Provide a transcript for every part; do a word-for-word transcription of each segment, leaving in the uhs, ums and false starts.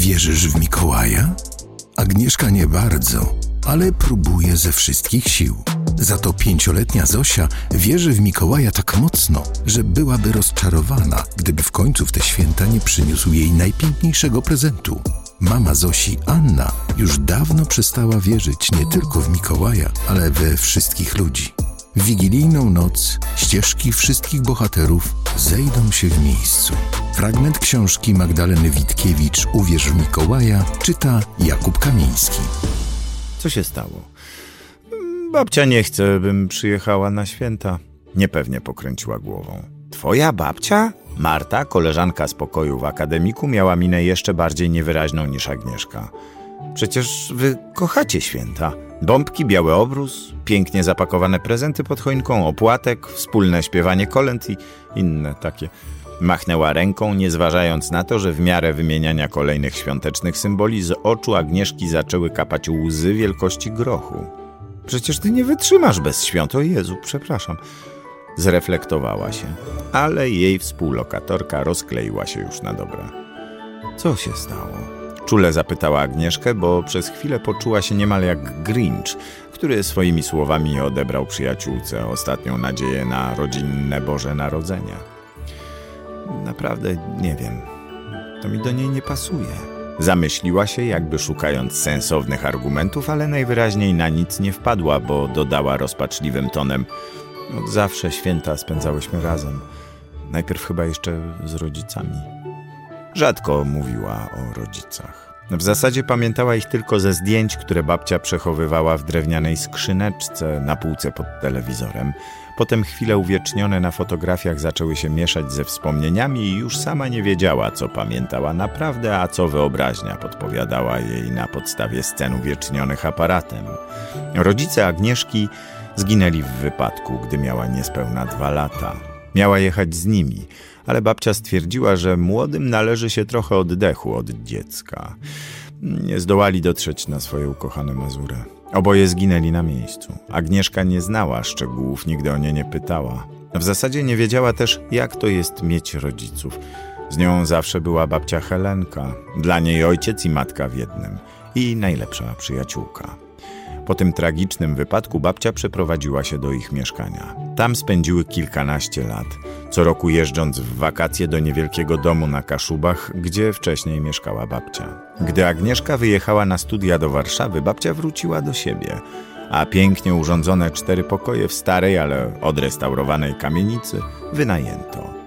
Wierzysz w Mikołaja? Agnieszka nie bardzo, ale próbuje ze wszystkich sił. Za to pięcioletnia Zosia wierzy w Mikołaja tak mocno, że byłaby rozczarowana, gdyby w końcu w te święta nie przyniósł jej najpiękniejszego prezentu. Mama Zosi, Anna, już dawno przestała wierzyć nie tylko w Mikołaja, ale we wszystkich ludzi. W wigilijną noc ścieżki wszystkich bohaterów zejdą się w miejscu. Fragment książki Magdaleny Witkiewicz Uwierz w Mikołaja czyta Jakub Kamiński. Co się stało? Babcia nie chce, bym przyjechała na święta. Niepewnie pokręciła głową. Twoja babcia? Marta, koleżanka z pokoju w akademiku, miała minę jeszcze bardziej niewyraźną niż Agnieszka. Przecież wy kochacie święta. Bombki, biały obrus, pięknie zapakowane prezenty pod choinką, opłatek, wspólne śpiewanie kolęd i inne takie. Machnęła ręką, nie zważając na to, że w miarę wymieniania kolejnych świątecznych symboli z oczu Agnieszki zaczęły kapać łzy wielkości grochu. Przecież ty nie wytrzymasz bez świąt, o Jezu, przepraszam. Zreflektowała się, ale jej współlokatorka rozkleiła się już na dobre. Co się stało? Czule zapytała Agnieszkę, bo przez chwilę poczuła się niemal jak Grinch, który swoimi słowami odebrał przyjaciółce ostatnią nadzieję na rodzinne Boże Narodzenie. Naprawdę nie wiem. To mi do niej nie pasuje. Zamyśliła się, jakby szukając sensownych argumentów, ale najwyraźniej na nic nie wpadła, bo dodała rozpaczliwym tonem: od zawsze święta spędzałyśmy razem. Najpierw chyba jeszcze z rodzicami. Rzadko mówiła o rodzicach. W zasadzie pamiętała ich tylko ze zdjęć, które babcia przechowywała w drewnianej skrzyneczce na półce pod telewizorem. Potem chwile uwiecznione na fotografiach zaczęły się mieszać ze wspomnieniami i już sama nie wiedziała, co pamiętała naprawdę, a co wyobraźnia podpowiadała jej na podstawie scen uwiecznionych aparatem. Rodzice Agnieszki zginęli w wypadku, gdy miała niespełna dwa lata. Miała jechać z nimi, ale babcia stwierdziła, że młodym należy się trochę oddechu od dziecka. Nie zdołali dotrzeć na swoje ukochane Mazury. Oboje zginęli na miejscu. Agnieszka nie znała szczegółów, nigdy o nie nie pytała. W zasadzie nie wiedziała też, jak to jest mieć rodziców. Z nią zawsze była babcia Helenka, dla niej ojciec i matka w jednym i najlepsza przyjaciółka. Po tym tragicznym wypadku babcia przeprowadziła się do ich mieszkania. Tam spędziły kilkanaście lat, co roku jeżdżąc w wakacje do niewielkiego domu na Kaszubach, gdzie wcześniej mieszkała babcia. Gdy Agnieszka wyjechała na studia do Warszawy, babcia wróciła do siebie, a pięknie urządzone cztery pokoje w starej, ale odrestaurowanej kamienicy wynajęto.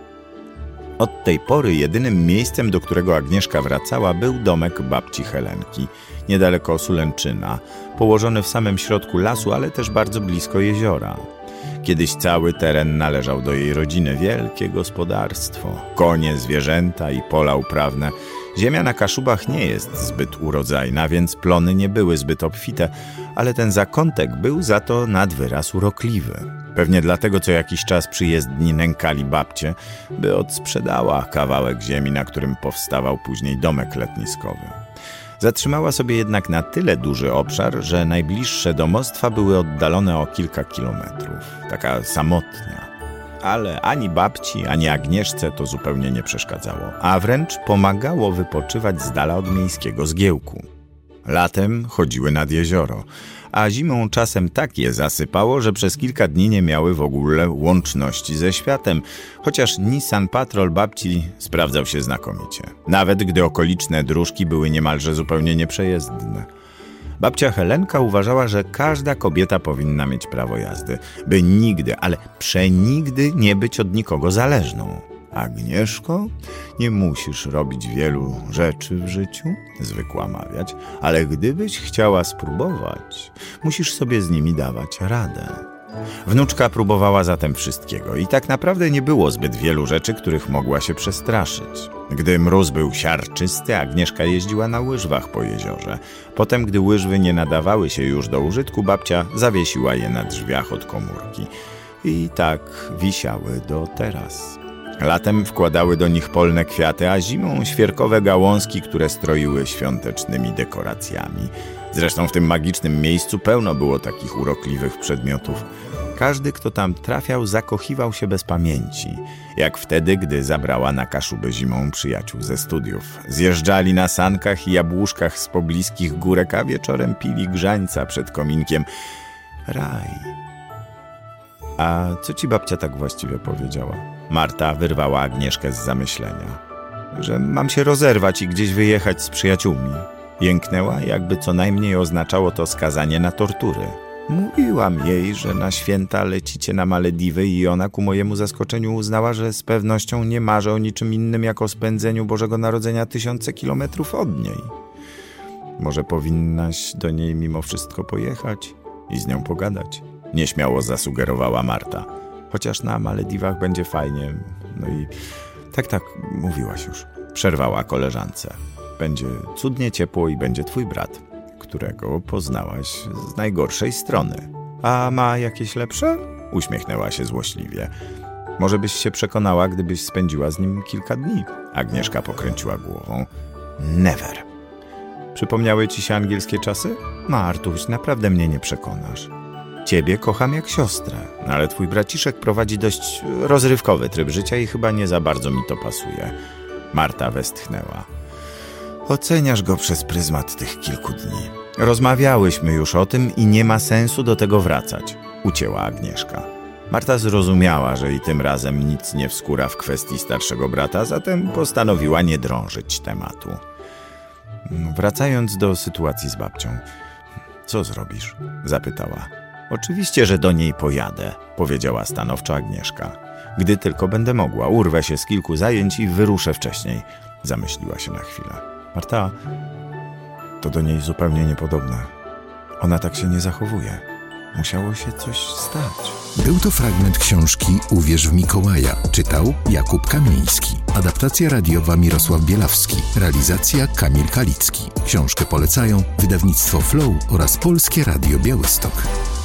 Od tej pory jedynym miejscem, do którego Agnieszka wracała, był domek babci Helenki, niedaleko Sulęczyna, położony w samym środku lasu, ale też bardzo blisko jeziora. Kiedyś cały teren należał do jej rodziny, wielkie gospodarstwo, konie, zwierzęta i pola uprawne. Ziemia na Kaszubach nie jest zbyt urodzajna, więc plony nie były zbyt obfite, ale ten zakątek był za to nad wyraz urokliwy. Pewnie dlatego co jakiś czas przyjezdni nękali babcię, by odsprzedała kawałek ziemi, na którym powstawał później domek letniskowy. Zatrzymała sobie jednak na tyle duży obszar, że najbliższe domostwa były oddalone o kilka kilometrów. Taka samotnia. Ale ani babci, ani Agnieszce to zupełnie nie przeszkadzało, a wręcz pomagało wypoczywać z dala od miejskiego zgiełku. Latem chodziły nad jezioro, a zimą czasem tak je zasypało, że przez kilka dni nie miały w ogóle łączności ze światem, chociaż Nissan Patrol babci sprawdzał się znakomicie, nawet gdy okoliczne dróżki były niemalże zupełnie nieprzejezdne. Babcia Helenka uważała, że każda kobieta powinna mieć prawo jazdy, by nigdy, ale przenigdy nie być od nikogo zależną. Agnieszko, nie musisz robić wielu rzeczy w życiu, zwykła mawiać, ale gdybyś chciała spróbować, musisz sobie z nimi dawać radę. Wnuczka próbowała zatem wszystkiego i tak naprawdę nie było zbyt wielu rzeczy, których mogła się przestraszyć. Gdy mróz był siarczysty, Agnieszka jeździła na łyżwach po jeziorze. Potem, gdy łyżwy nie nadawały się już do użytku, babcia zawiesiła je na drzwiach od komórki. I tak wisiały do teraz. Latem wkładały do nich polne kwiaty, a zimą świerkowe gałązki, które stroiły świątecznymi dekoracjami. Zresztą w tym magicznym miejscu pełno było takich urokliwych przedmiotów. Każdy, kto tam trafiał, zakochiwał się bez pamięci. Jak wtedy, gdy zabrała na Kaszubę zimą przyjaciół ze studiów. Zjeżdżali na sankach i jabłuszkach z pobliskich górek, a wieczorem pili grzańca przed kominkiem. Raj. A co ci babcia tak właściwie powiedziała? Marta wyrwała Agnieszkę z zamyślenia. Że mam się rozerwać i gdzieś wyjechać z przyjaciółmi. Jęknęła, jakby co najmniej oznaczało to skazanie na tortury. Mówiłam jej, że na święta lecicie na Malediwy i ona ku mojemu zaskoczeniu uznała, że z pewnością nie marzę o niczym innym jak o spędzeniu Bożego Narodzenia tysiące kilometrów od niej. Może powinnaś do niej mimo wszystko pojechać i z nią pogadać? Nieśmiało zasugerowała Marta. Chociaż na Malediwach będzie fajnie. No i tak, tak, mówiłaś już. Przerwała koleżance. Będzie cudnie ciepło i będzie twój brat, którego poznałaś z najgorszej strony. A ma jakieś lepsze? Uśmiechnęła się złośliwie. Może byś się przekonała, gdybyś spędziła z nim kilka dni. Agnieszka pokręciła głową. Never. Przypomniały ci się angielskie czasy? Martuś, naprawdę mnie nie przekonasz. Ciebie kocham jak siostrę, ale twój braciszek prowadzi dość rozrywkowy tryb życia i chyba nie za bardzo mi to pasuje. Marta westchnęła. Oceniasz go przez pryzmat tych kilku dni. Rozmawiałyśmy już o tym i nie ma sensu do tego wracać, ucięła Agnieszka. Marta zrozumiała, że i tym razem nic nie wskóra w kwestii starszego brata, zatem postanowiła nie drążyć tematu. Wracając do sytuacji z babcią, co zrobisz? Zapytała. Oczywiście, że do niej pojadę, powiedziała stanowczo Agnieszka. Gdy tylko będę mogła, urwę się z kilku zajęć i wyruszę wcześniej. Zamyśliła się na chwilę. Marta, to do niej zupełnie niepodobne. Ona tak się nie zachowuje. Musiało się coś stać. Był to fragment książki Uwierz w Mikołaja. Czytał Jakub Kamiński. Adaptacja radiowa Mirosław Bielawski. Realizacja Kamil Kalicki. Książkę polecają wydawnictwo Flow oraz Polskie Radio Białystok.